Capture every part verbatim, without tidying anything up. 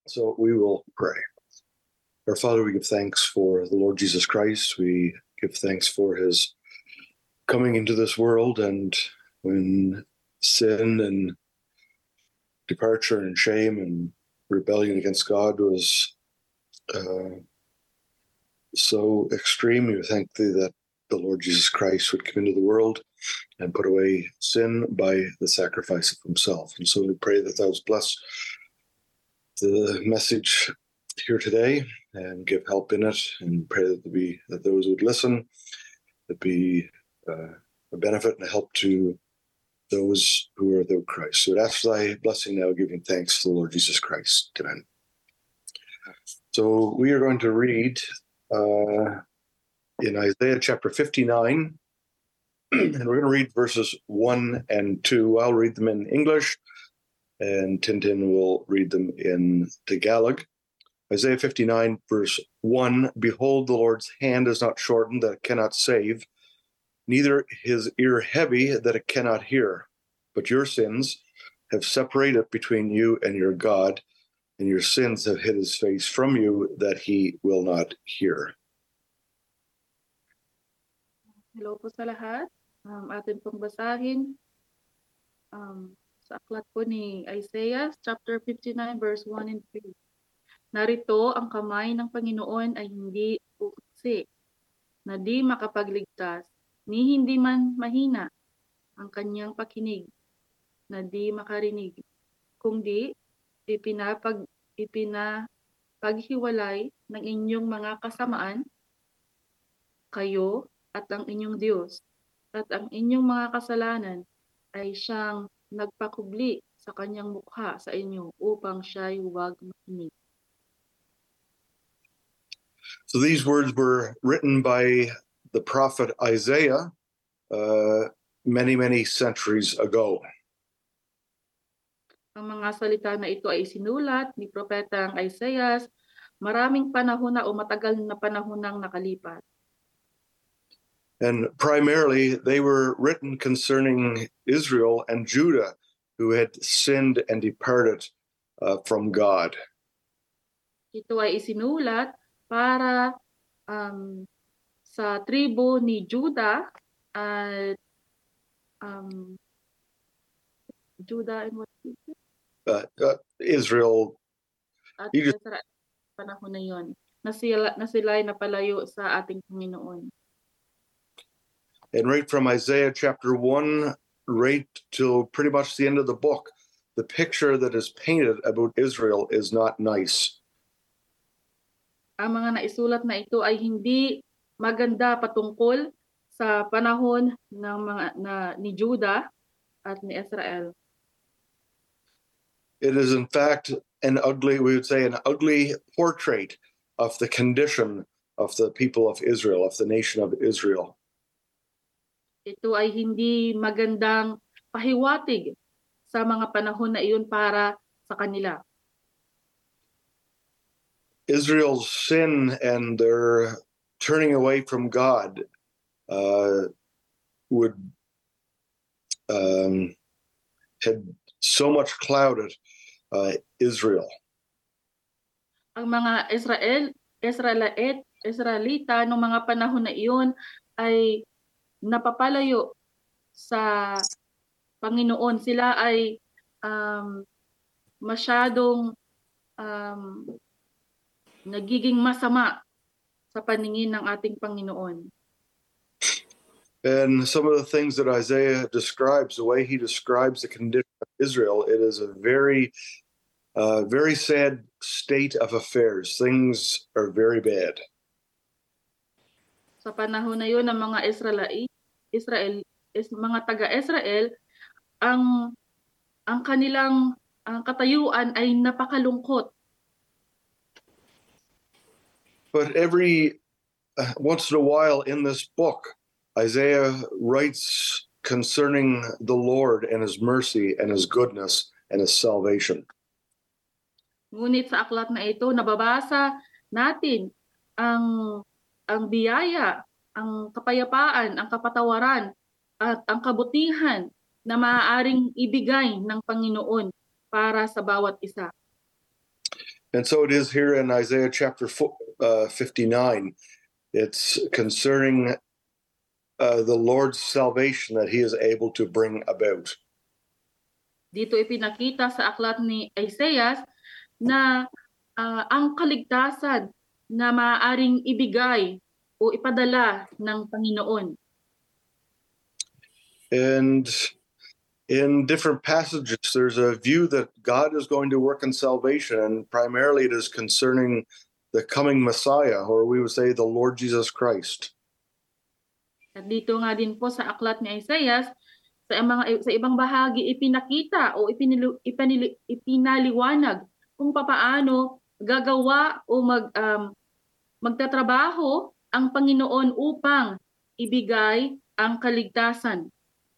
So we will pray. Our Father, we give thanks for the Lord Jesus Christ. We give thanks for his coming into this world, and when sin and departure and shame and rebellion against God was uh, so extreme, we thank thee that the Lord Jesus Christ would come into the world and put away sin by the sacrifice of himself. And so we pray that thou bless the message here today and give help in it, and pray that there be that those who would listen, that be uh, a benefit and a help to those who are without Christ. So that's thy blessing now, giving thanks to the Lord Jesus Christ. Amen. So we are going to read uh, in Isaiah chapter fifty-nine, and we're going to read verses one and two. I'll read them in English, and Tintin will read them in Tagalog. Isaiah fifty-nine, verse one, Behold, the Lord's hand is not shortened, that it cannot save, neither his ear heavy, that it cannot hear. But your sins have separated between you and your God, and your sins have hid his face from you, that he will not hear. Hello po sa lahat. Um, atin pong basahin um, sa aklat po ni Isaiah, chapter fifty-nine, verse one and two. Narito ang kamay ng Panginoon ay hindi uuksi, na di makapagligtas, ni hindi man mahina ang kanyang pakinig, na di makarinig, kundi ipinapag, ipinapaghiwalay ng inyong mga kasamaan, kayo at ang inyong Diyos, at ang inyong mga kasalanan ay siyang nagpakubli sa kanyang mukha sa inyo upang siya'y huwag makinig. So these words were written by the prophet Isaiah uh, many, many centuries ago. Ang mga salita na ito ay sinulat ni Propetang Isaiah maraming panahon na o matagal na panahon nang nakalipas. And primarily, they were written concerning Israel and Judah, who had sinned and departed uh, from God. Ito ay isinulat para um, sa tribo ni Judah at um, Judah and what? Uh, uh, Israel. At You just, Israel, panahon na yon, na sila na sila'y napalayo sa ating Panginoon. And right from Isaiah chapter one, right till pretty much the end of the book, the picture that is painted about Israel is not nice. Ang mga naisulat na ito ay hindi maganda patungkol sa panahon ng mga na, ni Judah at ni Israel. It is in fact an ugly, we would say an ugly portrait of the condition of the people of Israel, of the nation of Israel. Ito ay hindi magandang pahiwatig sa mga panahon na iyon para sa kanila. Israel's sin and their turning away from God uh, would um, had so much clouded uh, Israel. Ang mga Israel, Israelite, Israelita noong mga panahon na iyon ay napapalayo sa Panginoon. Sila ay um, masyadong um, nagiging masama sa paningin ng ating Panginoon. And some of the things that Isaiah describes, the way he describes the condition of Israel, it is a very, uh, very sad state of affairs. Things are very bad. Sa panahon na yun, ng mga Israelite, Israel, is mga taga-Israel, ang ang kanilang ang katayuan ay napakalungkot. But every uh, once in a while in this book, Isaiah writes concerning the Lord and his mercy and his goodness and his salvation. Ngunit sa aklat na ito, nababasa natin ang ang biyaya, ang kapayapaan, ang kapatawaran, at ang kabutihan na maaaring ibigay ng Panginoon para sa bawat isa. And so it is here in Isaiah chapter uh, fifty-nine. It's concerning uh, the Lord's salvation that he is able to bring about. Dito ipinakita sa aklat ni Isaiah na uh, ang kaligtasan na maaaring ibigay o ipadala ng Panginoon. And in different passages, there's a view that God is going to work in salvation, and primarily it is concerning the coming Messiah, or we would say the Lord Jesus Christ. At dito nga din po sa aklat ni Isaiah, sa mga sa ibang bahagi ipinakita o ipinili, ipinili, ipinaliwanag kung papaano gagawa o mag um, magtatrabaho ang Panginoon upang ibigay ang kaligtasan.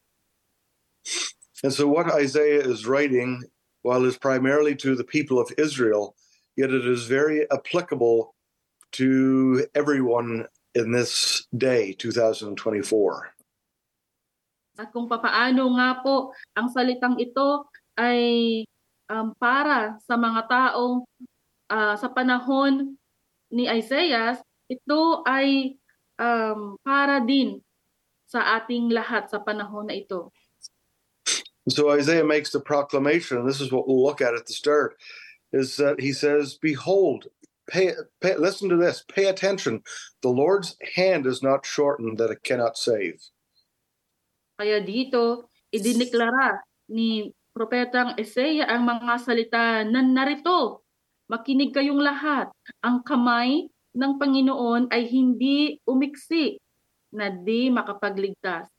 And so what Isaiah is writing, while it's primarily to the people of Israel, yet it is very applicable to everyone in this day, two thousand twenty-four. At kung papaano nga po ang salitang ito ay um, para sa mga taong uh, sa panahon ni Isaiah, ito ay um, para din sa ating lahat sa panahon na ito. So Isaiah makes the proclamation, and this is what we'll look at at the start, is that he says, behold, pay, pay, listen to this, pay attention. The Lord's hand is not shortened that it cannot save. Kaya dito, idineklara ni Propetang Isaiah ang mga salita na narito. Makinig kayong lahat. Ang kamay ng Panginoon ay hindi umiksi na di makapagligtas.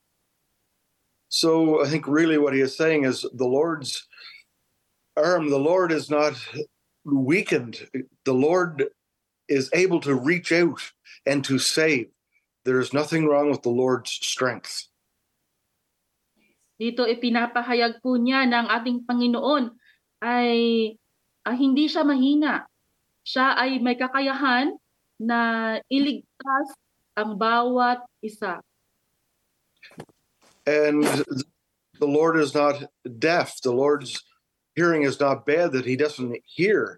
So I think really what he is saying is the Lord's arm, the Lord is not weakened. The Lord is able to reach out and to save. There is nothing wrong with the Lord's strength. Dito ipinapahayag po niya ng ating Panginoon ay ah, hindi siya mahina. Siya ay may kakayahan na iligtas ang bawat isa. And the Lord is not deaf. The Lord's hearing is not bad that he doesn't hear.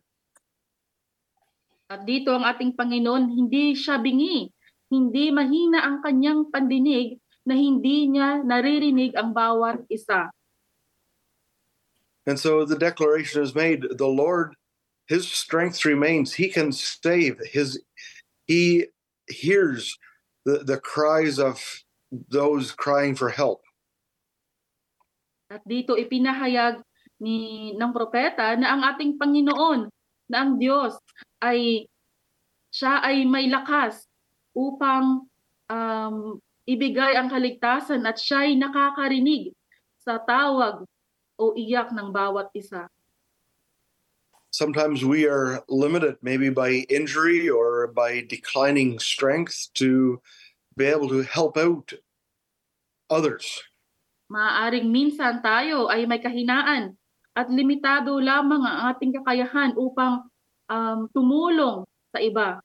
At dito ang ating Panginoon, hindi siya bingi. Hindi mahina ang kanyang pandinig na hindi niya naririnig ang bawat isa. And so the declaration is made, the Lord, his strength remains. He can save. His, he hears the, the cries of those crying for help. At dito ipinahayag ni ng propeta na ang ating Panginoon, na ang Diyos ay siya ay may lakas upang um, ibigay ang kaligtasan at siya ay nakakarinig sa tawag o iyak ng bawat isa. Sometimes we are limited maybe by injury or by declining strength to be able to help out others. Maaaring minsan tayo ay may kahinaan at limitado lamang ang ating kakayahan upang um, tumulong sa iba.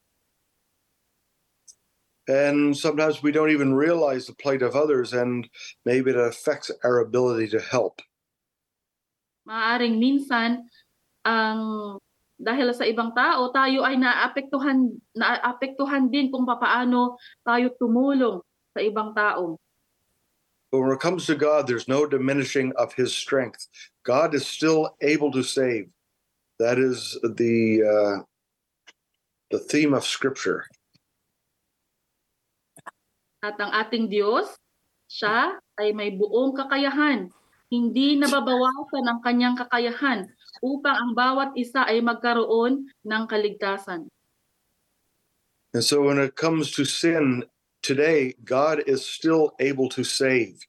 And sometimes we don't even realize the plight of others, and maybe it affects our ability to help. Maaaring minsan ang dahil sa ibang tao, tayo ay naapektuhan naapektuhan din kung papaano tayo tumulong sa ibang tao. But when it comes to God, there's no diminishing of his strength. God is still able to save. That is the uh, the theme of Scripture. At ang ating Diyos, siya ay may buong kakayahan. Hindi nababawasan ang kanyang kakayahan upang ang bawat isa ay magkaroon ng kaligtasan. And so when it comes to sin today, God is still able to save.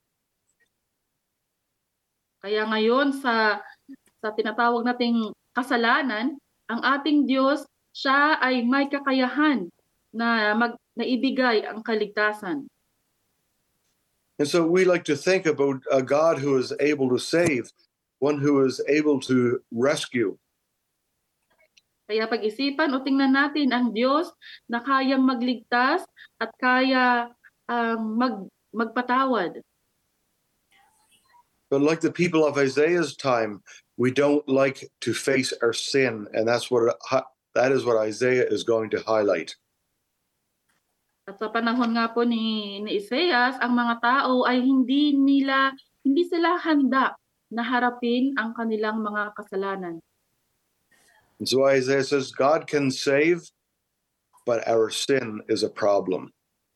Kaya ngayon sa sa tinatawag nating kasalanan, ang ating Diyos, siya ay may kakayahan na mag naibigay ang kaligtasan. And so we like to think about a God who is able to save, one who is able to rescue. Kaya pag-isipan o tingnan natin ang Diyos na kayang magligtas at kaya um, mag, magpatawad. But like the people of Isaiah's time, we don't like to face our sin, and that's what that is what Isaiah is going to highlight. At sa panahon nga po ni, ni Isaias, ang mga tao ay hindi nila hindi sila handa na harapin ang kanilang mga kasalanan. And so Isaiah says, God can save, but our sin is a problem.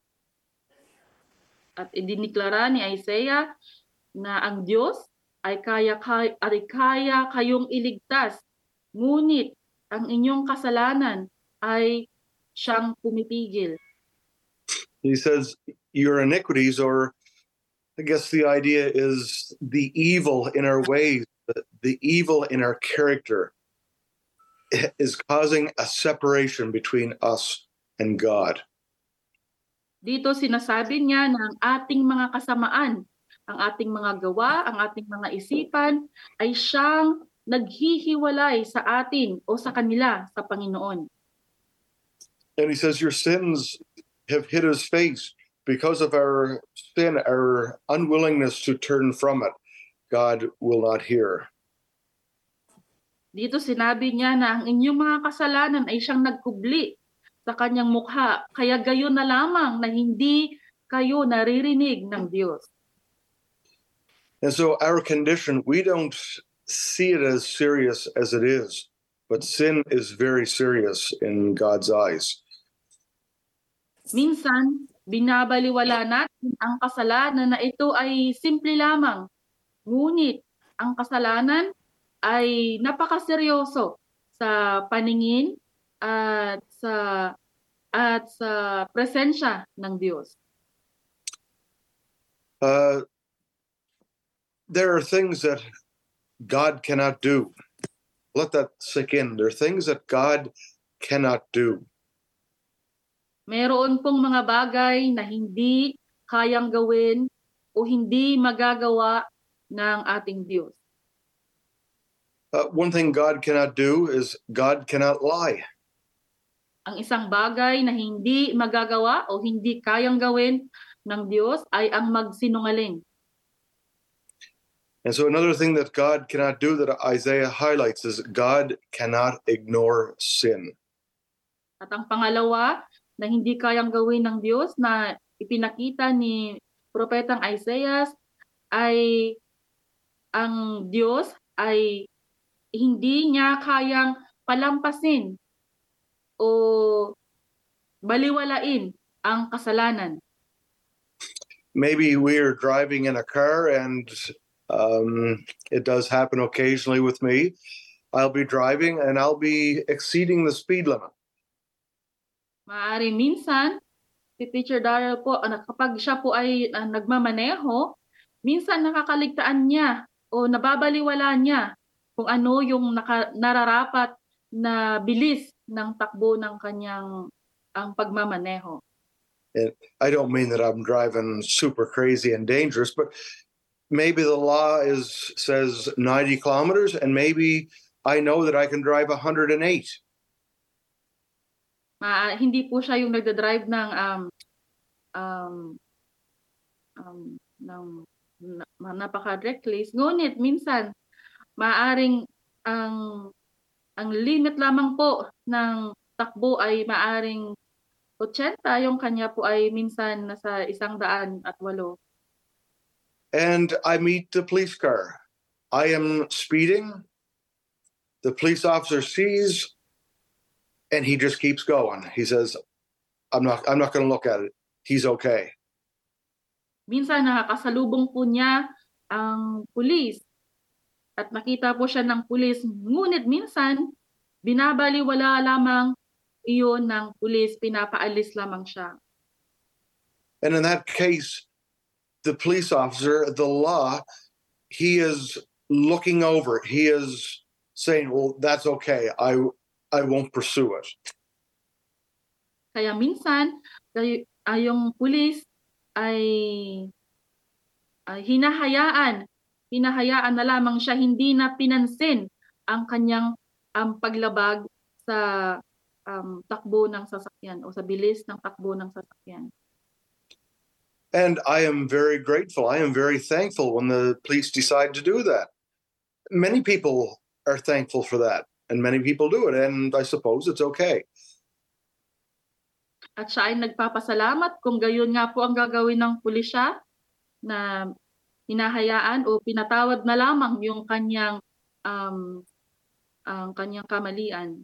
At idiniklara ni Isaiah na ang Diyos ay kaya, kaya, ay kaya kayong iligtas, ngunit ang inyong kasalanan ay siyang pumipigil. He says, your iniquities, or I guess the idea is the evil in our ways, the, the evil in our character is causing a separation between us and God. Dito sinasabi niya na ang ating mga kasamaan, ang ating mga gawa, ang ating mga isipan ay siyang naghihiwalay sa atin o sa kanila sa Panginoon. And he says, your sins have hid his face because of our sin, our unwillingness to turn from it. God will not hear. Dito sinabi niya na ang inyong mga kasalanan ay siyang nagkubli sa kanyang mukha, kaya gayon na lamang na hindi kayo naririnig ng Diyos. And so our condition, we don't see it as serious as it is, but sin is very serious in God's eyes. Minsan, binabaliwala natin ang kasalanan na ito ay simple lamang. Ngunit ang kasalanan ay napakaseryoso sa paningin at sa at sa presensya ng Diyos. Uh, there are things that God cannot do. Let that sink in. There are things that God cannot do. Meron pong mga bagay na hindi kayang gawin o hindi magagawa ng ating Diyos. Uh, one thing God cannot do is God cannot lie. Ang isang bagay na hindi magagawa o hindi kayang gawin ng Diyos ay ang magsinungaling. And so another thing that God cannot do that Isaiah highlights is God cannot ignore sin. At ang pangalawa na hindi kayang gawin ng Diyos na ipinakita ni Propetang Isaiah ay ang Diyos ay hindi niya kayang palampasin o baliwalain ang kasalanan. Maybe we're driving in a car and um, it does happen occasionally with me. I'll be driving and I'll be exceeding the speed limit. Maaari minsan, si Teacher Darrell po, uh, kapag siya po ay uh, nagmamaneho, minsan nakakaligtaan niya o nababaliwala niya kung ano yung naka, nararapat na bilis ng takbo ng kanyang ang pagmamaneho. And I don't mean that I'm driving super crazy and dangerous, but maybe the law is says ninety kilometers and maybe I know that I can drive one hundred eight. Ma, hindi po siya yung nagda-drive ng um um um ng na, napaka-reckless. Ngunit minsan maaring ang ang limit lamang po ng takbo ay maaring eighty, yung kanya po ay minsan nasa isang daan at walo. And I meet the police car. I am speeding. The police officer sees, and he just keeps going. He says, I'm not I'm not going to look at it. He's okay. Minsan nakakasalubong po niya ang pulis at nakita po siya ng pulis. Ngunit minsan, binabaliwala lamang iyon ng pulis, pinapaalis lamang siya. And in that case, the police officer, the law, he is looking over it. He is saying, well, that's okay. I I won't pursue it. Kaya minsan, ay yung pulis ay, ay hinahayaan, hinahayaan na lamang siya, hindi na pinansin ang kanyang um, paglabag sa um, takbo ng sasakyan o sa bilis ng takbo ng sasakyan. And I am very grateful. I am very thankful when the police decide to do that. many people are thankful for that, and many people do it, and I suppose it's okay. At siya ay nagpapasalamat kung gayon nga po ang gagawin ng pulisya na hinahayaan o pinatawad na lamang yung kanyang um, ang kanyang kamalian.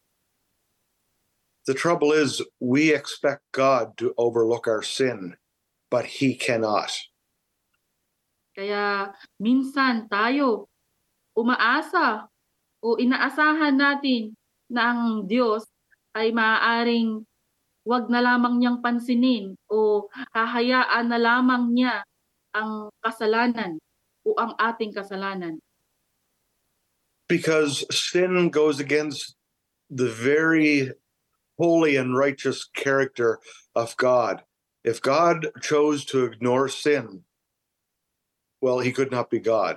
The trouble is, we expect God to overlook our sin, but He cannot. Kaya minsan tayo umaasa o inaasahan natin na ang Diyos ay maaaring wag na lamang niyang pansinin o hahayaan na lamang niya ang kasalanan o ang ating kasalanan. Because sin goes against the very holy and righteous character of God. If God chose to ignore sin, well, He could not be God.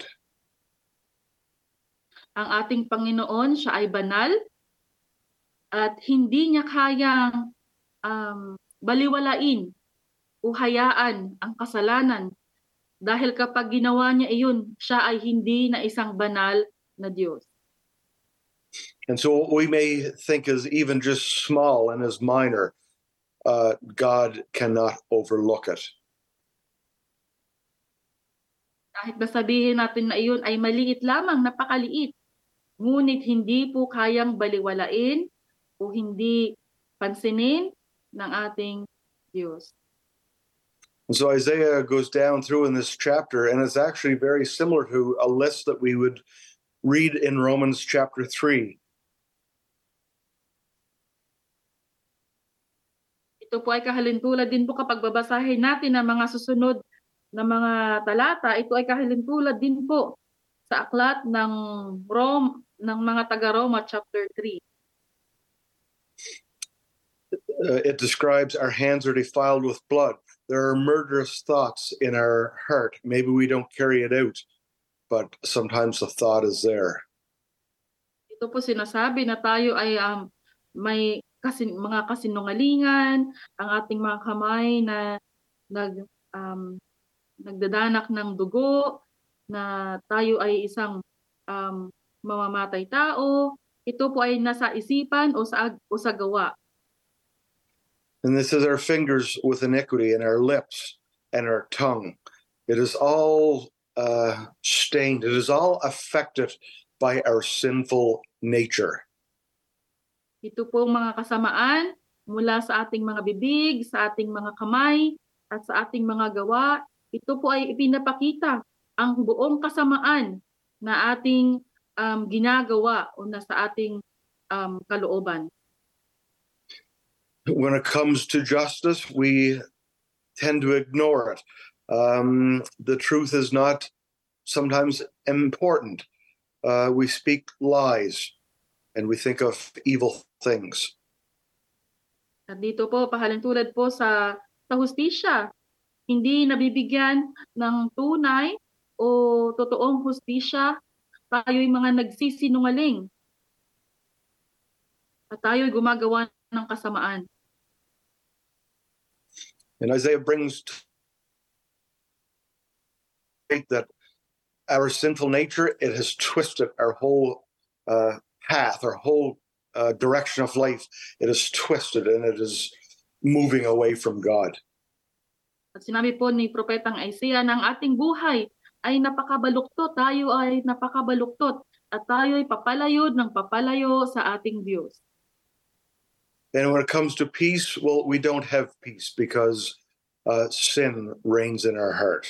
Ang ating Panginoon, siya ay banal at hindi niya kayang um, baliwalain o hayaan ang kasalanan dahil kapag ginawa niya iyon, siya ay hindi na isang banal na Diyos. And so what we may think is even just small and as minor, uh, God cannot overlook it. Kahit nasabihin natin na iyon ay maliit lamang, napakaliit, ngunit hindi po kayang baliwalain o hindi pansinin ng ating Diyos. And so Isaiah goes down through in this chapter, and it's actually very similar to a list that we would read in Romans chapter three. Ito po ay kahalintulad din po kapag babasahin natin ang mga susunod na mga talata. Ito ay kahalintulad din po sa aklat ng Rome, ng mga taga-Roma chapter three. Uh, it describes our hands are defiled with blood. There are murderous thoughts in our heart. Maybe we don't carry it out, but sometimes the thought is there. Ito po sinasabi na tayo ay um, may kasin, mga kasinungalingan, ang ating mga kamay na nag, um, nagdadanak ng dugo, na tayo ay isang um, mamamatay tao. Ito po ay nasa isipan o sa, o sa gawa. And this is our fingers with iniquity and our lips and our tongue. It is all uh, stained. It is all affected by our sinful nature. Ito po mga kasamaan mula sa ating mga bibig, sa ating mga kamay, at sa ating mga gawa. Ito po ay ipinapakita ang buong kasamaan na ating um, ginagawa o na sa ating um, kalooban. When it comes to justice, we tend to ignore it. Um, the truth is not sometimes important. Uh, we speak lies and we think of evil things. At dito po, pahalintulad po sa, sa hustisya. Hindi nabibigyan ng tunay o totoong hustisya. Tayo'y mga nagsisinungaling. At tayo'y gumagawa ng kasamaan. And Isaiah brings that our sinful nature, it has twisted our whole uh, path, our whole uh, direction of life. It is twisted and it is moving away from God. At sinabi po ni Propetang Isaiah na ang ating buhay ay napakabaluktot, tayo ay napakabaluktot, at tayo ay papalayo ng papalayo sa ating Diyos. And when it comes to peace, well, we don't have peace because uh, sin reigns in our heart.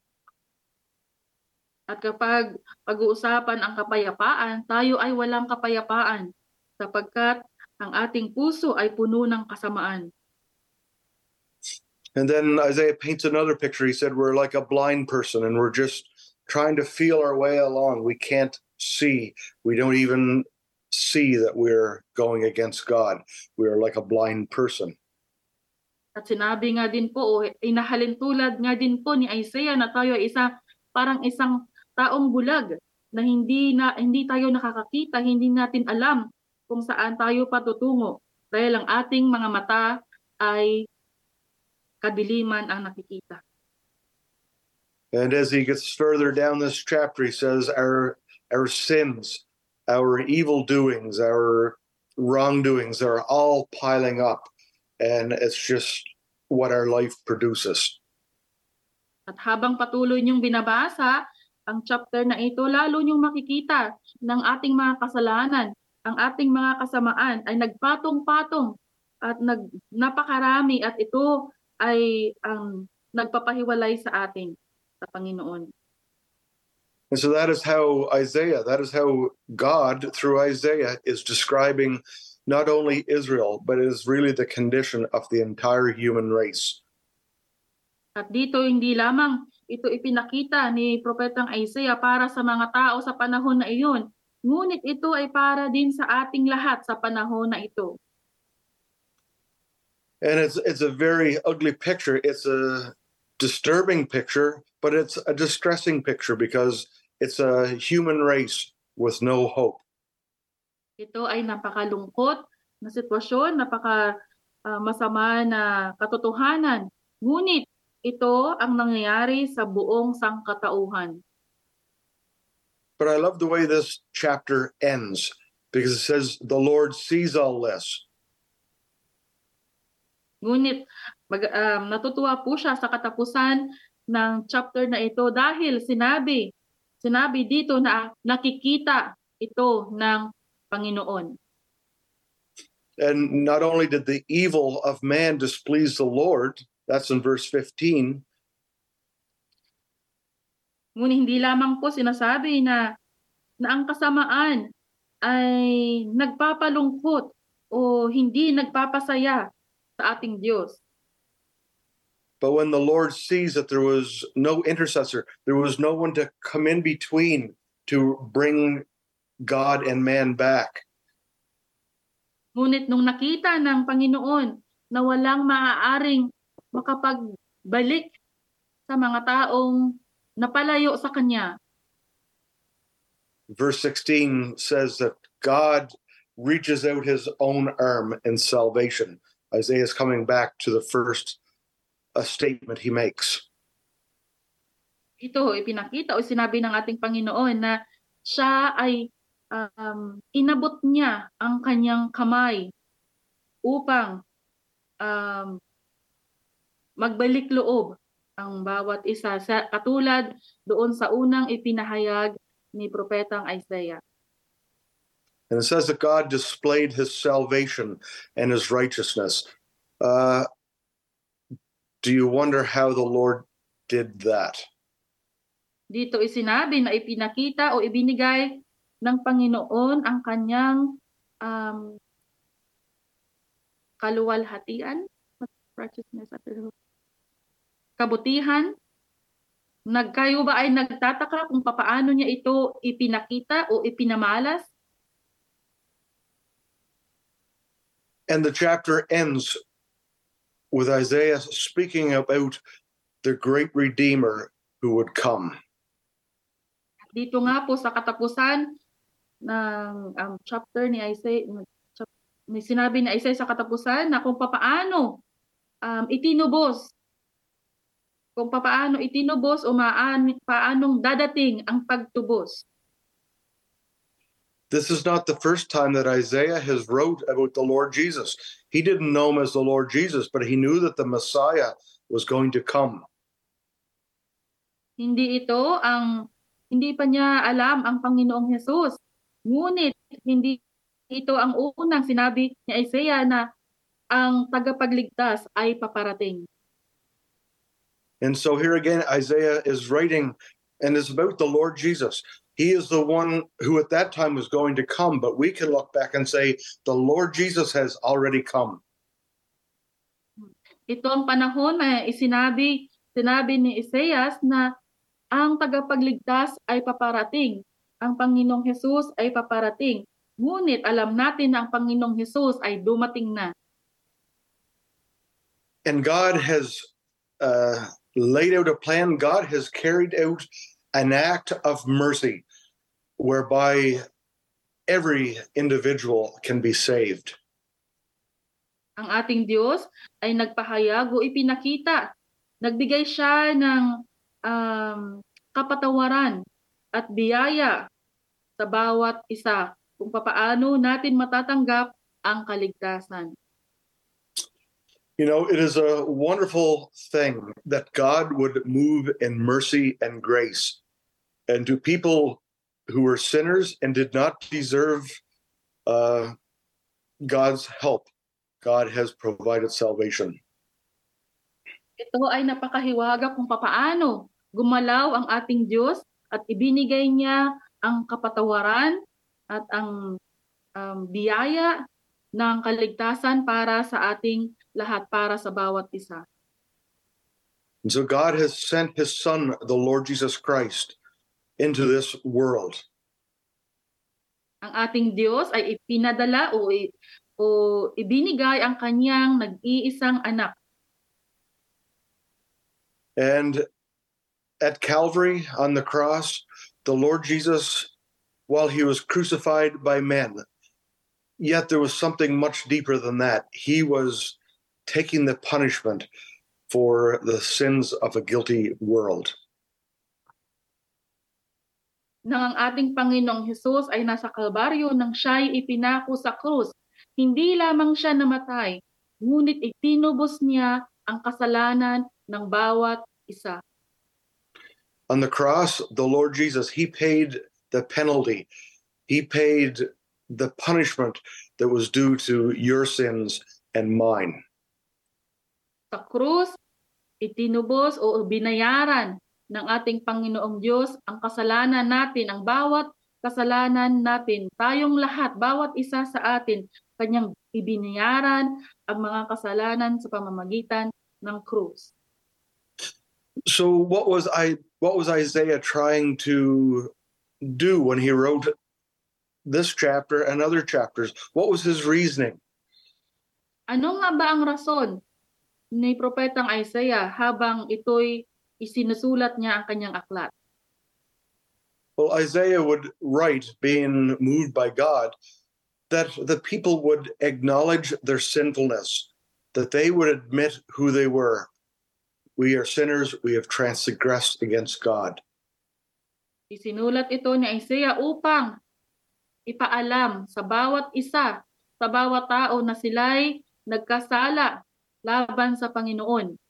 At kapag pag-uusapan ang kapayapaan, tayo ay walang kapayapaan sapagkat ang ating puso ay puno ng kasamaan. And then Isaiah paints another picture. He said we're like a blind person and we're just trying to feel our way along. We can't see. We don't even see that we're going against God. We are like a blind person. At sinabi nga din po, o inahalintulad nga din po ni Isaiah na tayo ay isa, parang isang taong bulag na hindi na hindi tayo nakakakita, hindi natin alam kung saan tayo patutungo dahil ang ating mga mata ay kadiliman ang nakikita. And as he gets further down this chapter, he says our our sins, our evil doings, our wrongdoings are all piling up, and it's just what our life produces. At habang patuloy niyong binabasa ang chapter na ito, lalo niyong makikita ng ating mga kasalanan, ang ating mga kasamaan ay nagpatong-patong at nag, napakarami, at ito ay ang um, nagpapahiwalay sa atin sa Panginoon. And so that is how Isaiah, that is how God, through Isaiah, is describing not only Israel, but it is really the condition of the entire human race. At dito, hindi lamang ito ipinakita ni Propetang Isaiah para sa mga tao sa panahon na iyon, ngunit ito ay para din sa ating lahat sa panahon na ito. And it's it's a very ugly picture. It's a disturbing picture, but it's a distressing picture because it's a human race with no hope. Ito ay napakalungkot na sitwasyon, napaka uh, masama na katotohanan. Ngunit ito ang nangyayari sa buong sangkatauhan. But I love the way this chapter ends because it says the Lord sees all this. Ngunit mag, um, natutuwa po siya sa katapusan ng chapter na ito dahil sinabi, sinabi dito na nakikita ito ng Panginoon. And not only did the evil of man displease the Lord, that's in verse fifteen. Ngunit hindi lamang po sinasabi na, na ang kasamaan ay nagpapalungkot o hindi nagpapasaya sa ating Diyos. But when the Lord sees that there was no intercessor, there was no one to come in between to bring God and man back. Ngunit nung nakita ng Panginoon na walang maaaring makapagbalik sa mga taong napalayo sa Kanya. Verse sixteen says that God reaches out his own arm in salvation. Isaiah is coming back to the first a statement he makes. Ito ipinakita o sinabi ng ating Panginoon na siya ay um, inabot niya ang kanyang kamay upang um, magbalik loob ang bawat isa, sa katulad doon sa unang ipinahayag ni Propetang Isaiah. And it says that God displayed his salvation and his righteousness. Uh, do you wonder how the Lord did that? Dito isinabi na ipinakita o ibinigay ng Panginoon ang kanyang um, kaluwalhatian, righteousness, kabutihan. Nagkayo ba ay nagtataka kung papaano niya ito ipinakita o ipinamalas? And the chapter ends with Isaiah speaking about the great Redeemer who would come. Dito nga po sa katapusan ng um, chapter ni Isaiah, may sinabi ni Isaiah sa katapusan na kung papaano um, itinubos, kung papaano itinubos o maan, paanong dadating ang pagtubos. This is not the first time that Isaiah has wrote about the Lord Jesus. He didn't know him as the Lord Jesus, but he knew that the Messiah was going to come. Hindi ito ang hindi pa niya alam ang Panginoong Jesus. Ngunit hindi ito ang unang sinabi ni Isaiah na ang tagapagligtas ay paparating. And so here again Isaiah is writing, and it's about the Lord Jesus. He is the one who at that time was going to come, but we can look back and say, the Lord Jesus has already come. Ito ang panahon na isinabi, sinabi ni Isaiah na ang tagapagligtas ay paparating. Ang Panginoong Jesus ay paparating. Ngunit alam natin na ang Panginoong Jesus ay dumating na. And God has uh, laid out a plan. God has carried out an act of mercy whereby every individual can be saved. Ang ating Diyos ay nagpahayag o ipinakita. Nagbigay siya ng um, kapatawaran at biyaya sa bawat isa kung papaano natin matatanggap ang kaligtasan. You know, it is a wonderful thing that God would move in mercy and grace. And to people who were sinners and did not deserve uh, God's help, God has provided salvation. Ito ay napakahiwaga kung papaano gumalaw ang ating Diyos at ibinigay niya ang kapatawaran at ang um, biyaya ng kaligtasan para sa ating lahat, para sa bawat isa. And so God has sent his Son, the Lord Jesus Christ, into this world. Ang ating Diyos ay ipinadala o, o ibinigay ang kanyang nag-iisang anak. And at Calvary on the cross, the Lord Jesus, while he was crucified by men, yet there was something much deeper than that. He was taking the punishment for the sins of a guilty world. Nang ang ating Panginoong Hesus ay nasa Kalbaryo nang siya'y ipinako sa krus, hindi lamang siya namatay, ngunit itinubos niya ang kasalanan ng bawat isa. On the cross, the Lord Jesus, he paid the penalty. He paid the punishment that was due to your sins and mine. Sa krus, itinubos o binayaran ng ating Panginoong Diyos ang kasalanan natin, ang bawat kasalanan natin. Tayong lahat, bawat isa sa atin, kanyang ibinayaran ang mga kasalanan sa pamamagitan ng krus. So what was I what was Isaiah trying to do when he wrote this chapter and other chapters? What was his reasoning? Ano nga ba ang rason ni Propetang Isaiah habang ito'y isinusulat niya ang kanyang aklat? Well, Isaiah would write, being moved by God, that the people would acknowledge their sinfulness, that they would admit who they were. We are sinners, we have transgressed against God. Isinulat ito ni Isaiah upang ipaalam sa bawat isa, sa bawat tao na sila'y nagkasala laban sa Panginoon.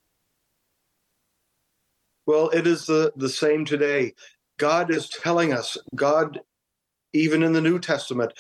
Well, it is the, the same today. God is telling us, God, even in the New Testament,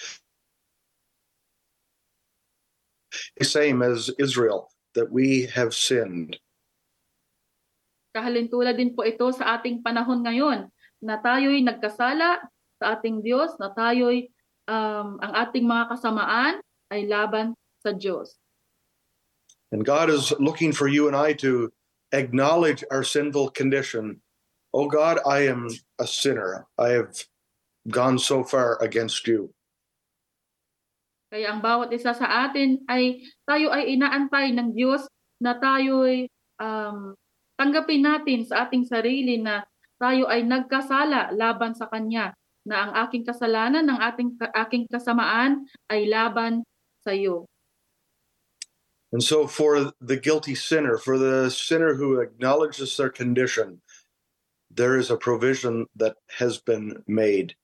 the same as Israel, that we have sinned. Kahalintulad din po ito sa ating panahon ngayon na tayo'y nagkasala sa ating Diyos, na tayo'y um, ang ating mga kasamaan ay laban sa Diyos. And God is looking for you and I to acknowledge our sinful condition. Oh God, I am a sinner. I have gone so far against you. Kaya ang bawat isa sa atin ay tayo ay inaantay ng Diyos na tayo'y um, tanggapin natin sa ating sarili na tayo ay nagkasala laban sa Kanya, na ang aking kasalanan, ng ating aking kasamaan ay laban sa iyo. And so for the guilty sinner, for the sinner who acknowledges their condition, there is a provision that has been made.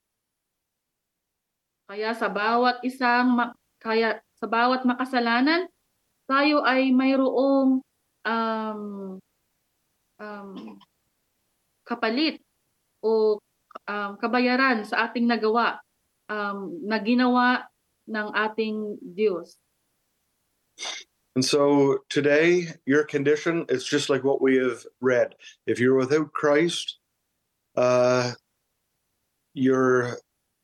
Kaya sa bawat isang kaya sa bawat makasalanan, tayo ay mayroong um, um, kapalit o um, kabayaran sa ating nagawa, um, na ginawa ng ating Diyos. And so today, your condition is just like what we have read. If you're without Christ, uh, your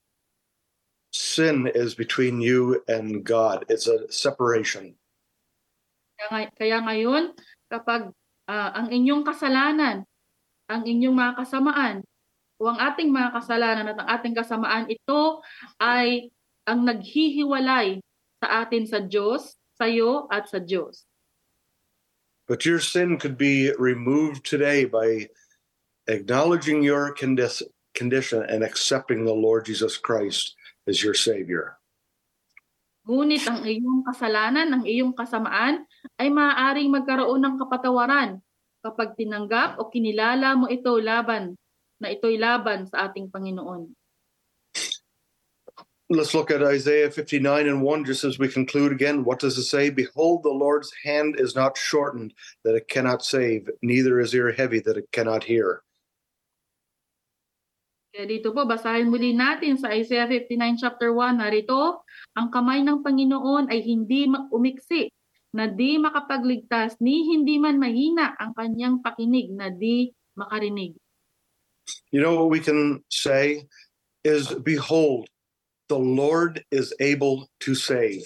sin is between you and God. It's a separation. Kaya, kaya ngayon, kapag uh, ang inyong kasalanan, ang inyong mga kasamaan, o ang ating mga kasalanan at ang ating kasamaan, ito ay ang naghihiwalay sa atin sa Diyos, sa iyo at sa Diyos. But your sin could be removed today by acknowledging your condi- condition and accepting the Lord Jesus Christ as your Savior. Ngunit ang iyong kasalanan, ang iyong kasamaan ay maaaring magkaroon ng kapatawaran kapag tinanggap o kinilala mo ito laban, na ito'y laban sa ating Panginoon. let's look at Isaiah fifty-nine and one, just as we conclude again. What does it say? Behold, the Lord's hand is not shortened, that it cannot save, neither is ear heavy, that it cannot hear. Kaya dito po, basahin muli natin sa Isaiah fifty-nine chapter one. Narito, ang kamay ng Panginoon ay hindi umiksi, na di makapagligtas, ni hindi man mahina ang kanyang pakinig, na di makarinig. You know what we can say is, behold, the Lord is able to save.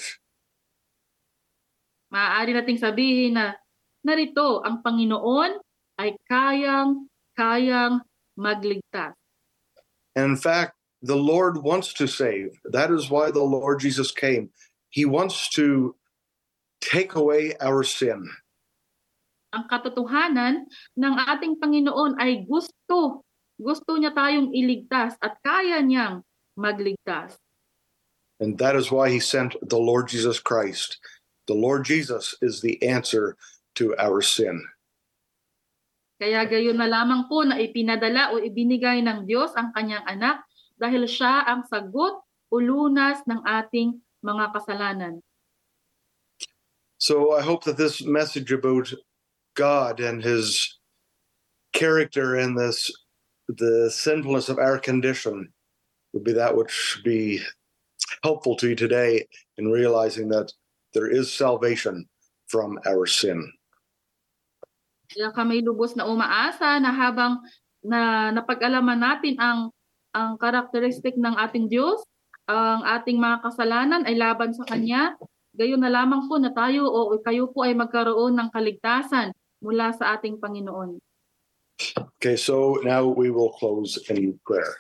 Maaari nating sabihin na narito, ang Panginoon ay kayang-kayang magligtas. And in fact, the Lord wants to save. That is why the Lord Jesus came. He wants to take away our sin. Ang katotohanan ng ating Panginoon ay gusto. Gusto niya tayong iligtas at kaya niyang magligtas. And that is why he sent the Lord Jesus Christ. The Lord Jesus is the answer to our sin. Kaya gayon na lamang po na ipinadala o ibinigay ng Diyos ang kanyang anak dahil siya ang sagot o lunas ng ating mga kasalanan. So I hope that this message about God and his character and this the sinfulness of our condition would be that which be helpful to you today in realizing that there is salvation from our sin. Kaya kami lubos na umaasa na habang na napag-alaman natin ang ang karakteristik ng ating Diyos, ang ating mga kasalanan ay laban sa Kanya, gayon na lamang po na tayo o kayo po ay magkaroon ng kaligtasan mula sa ating Panginoon. Okay, so now we will close in prayer.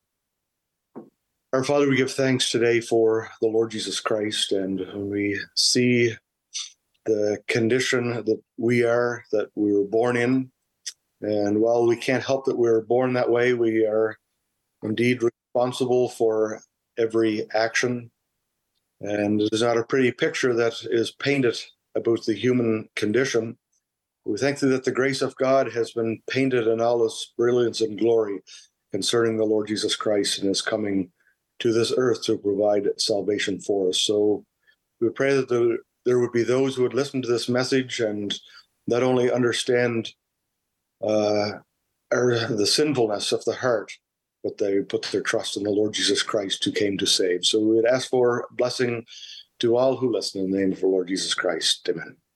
Our Father, we give thanks today for the Lord Jesus Christ, and we see the condition that we are, that we were born in. And while we can't help that we were born that way, we are indeed responsible for every action. And it is not a pretty picture that is painted about the human condition. We thank thee that the grace of God has been painted in all its brilliance and glory concerning the Lord Jesus Christ and his coming to this earth to provide salvation for us. So we pray that the there would be those who would listen to this message and not only understand uh, our, the sinfulness of the heart, but they put their trust in the Lord Jesus Christ who came to save. So we would ask for blessing to all who listen in the name of the Lord Jesus Christ. Amen.